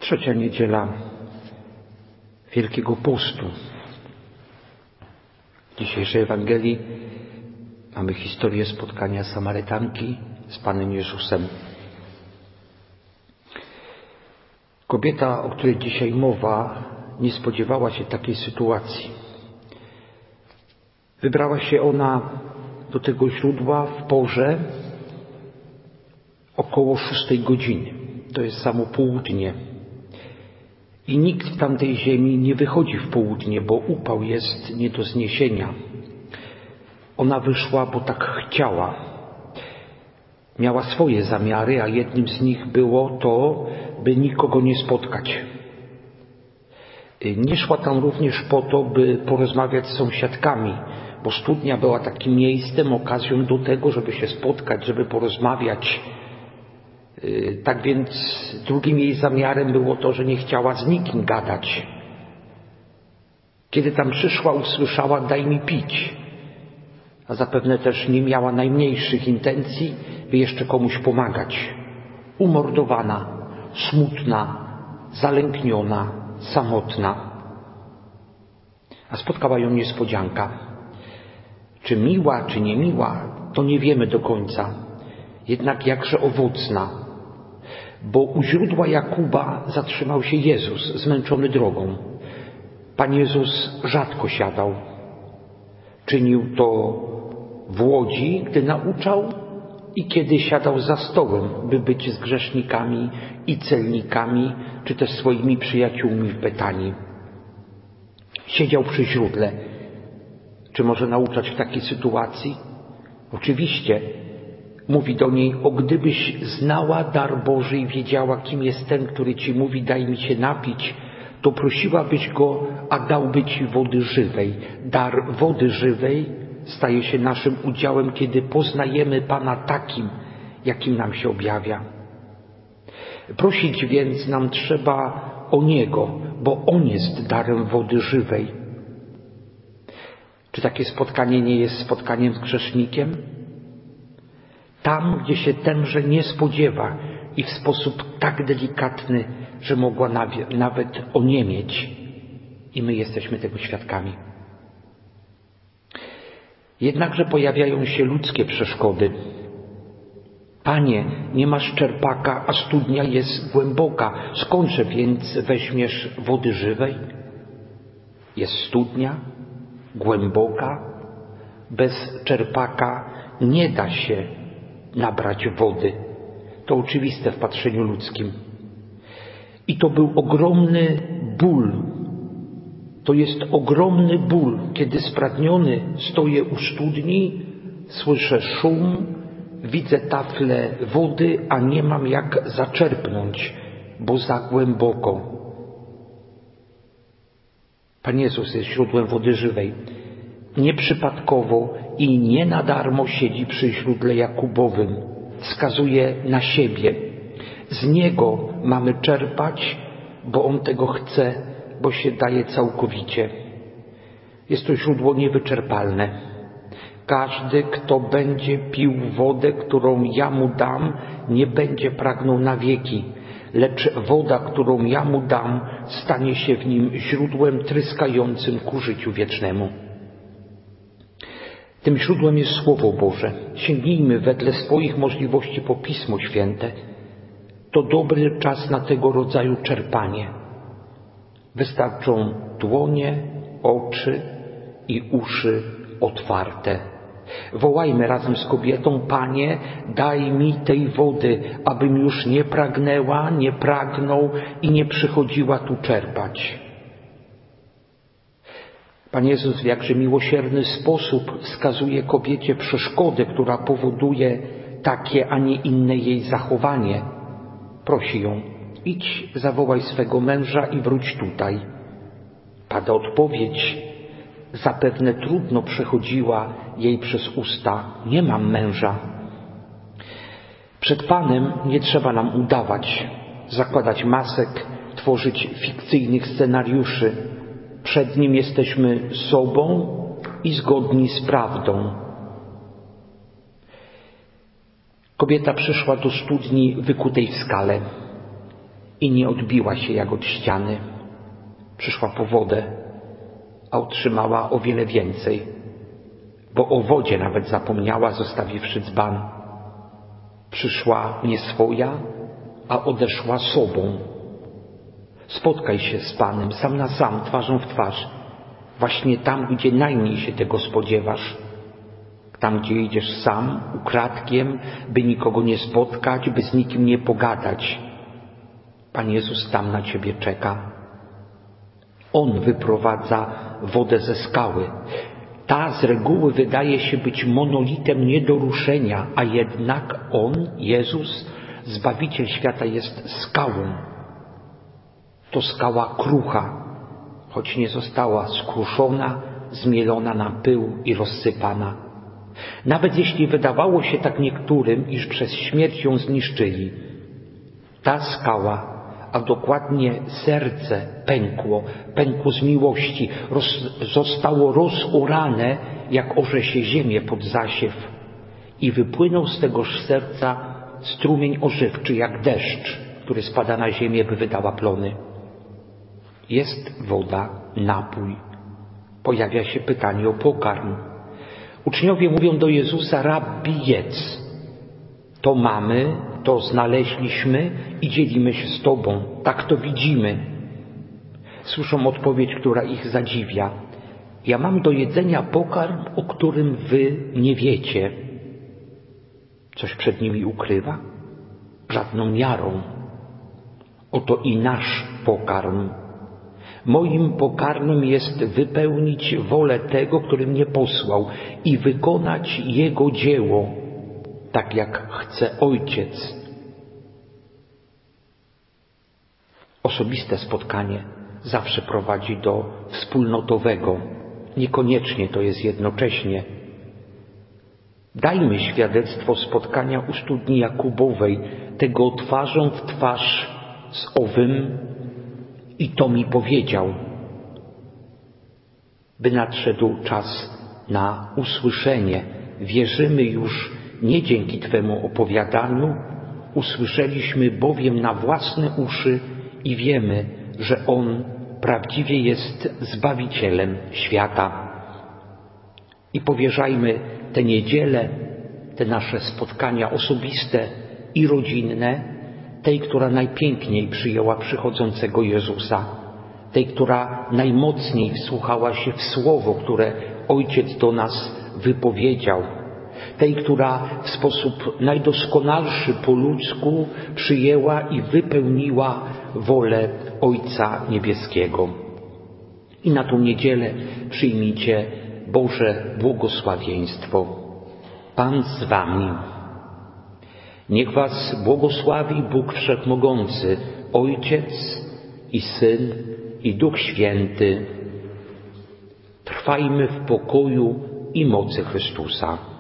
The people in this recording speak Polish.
Trzecia niedziela Wielkiego Postu. W dzisiejszej Ewangelii mamy historię spotkania Samarytanki z Panem Jezusem. Kobieta, o której dzisiaj mowa, nie spodziewała się takiej sytuacji. Wybrała się ona do tego źródła w porze około 6 godziny. To jest samo południe. I nikt w tamtej ziemi nie wychodzi w południe, bo upał jest nie do zniesienia. Ona wyszła, bo tak chciała. Miała swoje zamiary, a jednym z nich było to, by nikogo nie spotkać. Nie szła tam również po to, by porozmawiać z sąsiadkami, bo studnia była takim miejscem, okazją do tego, żeby się spotkać, żeby porozmawiać. Tak więc drugim jej zamiarem było to, że nie chciała z nikim gadać. Kiedy tam przyszła, usłyszała: daj mi pić. A zapewne też nie miała najmniejszych intencji, by jeszcze komuś pomagać. Umordowana, smutna, zalękniona, samotna. A spotkała ją niespodzianka. Czy miła, czy niemiła, to nie wiemy do końca. Jednak jakże owocna. Bo u źródła Jakuba zatrzymał się Jezus, zmęczony drogą. Pan Jezus rzadko siadał. Czynił to w łodzi, gdy nauczał, i kiedy siadał za stołem, by być z grzesznikami i celnikami, czy też swoimi przyjaciółmi w Betanii. Siedział przy źródle. Czy może nauczać w takiej sytuacji? Oczywiście. Mówi do niej: o gdybyś znała dar Boży i wiedziała, kim jest ten, który ci mówi: daj mi się napić, to prosiłabyś go, a dałby ci wody żywej. Dar wody żywej staje się naszym udziałem, kiedy poznajemy Pana takim, jakim nam się objawia. Prosić więc nam trzeba o Niego, bo On jest darem wody żywej. Czy takie spotkanie nie jest spotkaniem z grzesznikiem? Tam, gdzie się tenże nie spodziewa i w sposób tak delikatny, że mogła nawet oniemieć. I my jesteśmy tego świadkami. Jednakże pojawiają się ludzkie przeszkody. Panie, nie masz czerpaka, a studnia jest głęboka. Skądże więc weźmiesz wody żywej? Jest studnia głęboka. Bez czerpaka nie da się nabrać wody. To oczywiste w patrzeniu ludzkim. I to był ogromny ból. To jest ogromny ból, kiedy spragniony stoję u studni, słyszę szum, widzę taflę wody, a nie mam jak zaczerpnąć, bo za głęboko. Pan Jezus jest źródłem wody żywej. Nieprzypadkowo i nie na darmo siedzi przy źródle Jakubowym. Wskazuje na siebie. Z Niego mamy czerpać, bo On tego chce, bo się daje całkowicie. Jest to źródło niewyczerpalne. Każdy, kto będzie pił wodę, którą ja mu dam, nie będzie pragnął na wieki, lecz woda, którą ja mu dam, stanie się w nim źródłem tryskającym ku życiu wiecznemu. Tym źródłem jest Słowo Boże. Sięgnijmy wedle swoich możliwości po Pismo Święte. To dobry czas na tego rodzaju czerpanie. Wystarczą dłonie, oczy i uszy otwarte. Wołajmy razem z kobietą: Panie, daj mi tej wody, abym już nie pragnęła, nie pragnął i nie przychodziła tu czerpać. Pan Jezus w jakże miłosierny sposób wskazuje kobiecie przeszkodę, która powoduje takie, a nie inne jej zachowanie. Prosi ją: idź, zawołaj swego męża i wróć tutaj. Pada odpowiedź, zapewne trudno przechodziła jej przez usta: nie mam męża. Przed Panem nie trzeba nam udawać, zakładać masek, tworzyć fikcyjnych scenariuszy. Przed Nim jesteśmy sobą i zgodni z prawdą. Kobieta przyszła do studni wykutej w skale. i nie odbiła się jak od ściany. Przyszła po wodę, a otrzymała o wiele więcej, bo o wodzie nawet zapomniała, zostawiwszy dzban. Przyszła nie swoja, a odeszła sobą. Spotkaj się z Panem sam na sam, twarzą w twarz, właśnie tam, gdzie najmniej się tego spodziewasz. Tam, gdzie idziesz sam, ukradkiem, by nikogo nie spotkać, by z nikim nie pogadać. Pan Jezus tam na ciebie czeka. On wyprowadza wodę ze skały. Ta z reguły wydaje się być monolitem nie do ruszenia, a jednak On, Jezus, Zbawiciel świata, jest skałą. To skała krucha, choć nie została skruszona, zmielona na pył i rozsypana. Nawet jeśli wydawało się tak niektórym, iż przez śmierć ją zniszczyli, ta skała, a dokładnie serce pękło z miłości, zostało rozorane, jak orze się ziemię pod zasiew i wypłynął z tegoż serca strumień ożywczy, jak deszcz, który spada na ziemię, by wydała plony. Jest woda, napój. Pojawia się pytanie o pokarm. Uczniowie mówią do Jezusa: Rabbi, jedz. To mamy, to znaleźliśmy i dzielimy się z Tobą. Tak to widzimy. Słyszą odpowiedź, która ich zadziwia. Ja mam do jedzenia pokarm, o którym wy nie wiecie. Coś przed nimi ukrywa? Żadną miarą. Oto i nasz pokarm. Moim pokarmem jest wypełnić wolę tego, który mnie posłał i wykonać Jego dzieło, tak jak chce Ojciec. Osobiste spotkanie zawsze prowadzi do wspólnotowego. Niekoniecznie to jest jednocześnie. Dajmy świadectwo spotkania u studni Jakubowej, tego twarzą w twarz z owym, i to mi powiedział, by nadszedł czas na usłyszenie. Wierzymy już nie dzięki Twemu opowiadaniu, usłyszeliśmy bowiem na własne uszy i wiemy, że On prawdziwie jest Zbawicielem świata. I powierzajmy te niedziele, te nasze spotkania osobiste i rodzinne, tej, która najpiękniej przyjęła przychodzącego Jezusa, tej, która najmocniej wsłuchała się w słowo, które Ojciec do nas wypowiedział, tej, która w sposób najdoskonalszy po ludzku przyjęła i wypełniła wolę Ojca Niebieskiego. I na tą niedzielę przyjmijcie Boże błogosławieństwo. Pan z wami. Niech was błogosławi Bóg Wszechmogący, Ojciec i Syn i Duch Święty. Trwajmy w pokoju i mocy Chrystusa.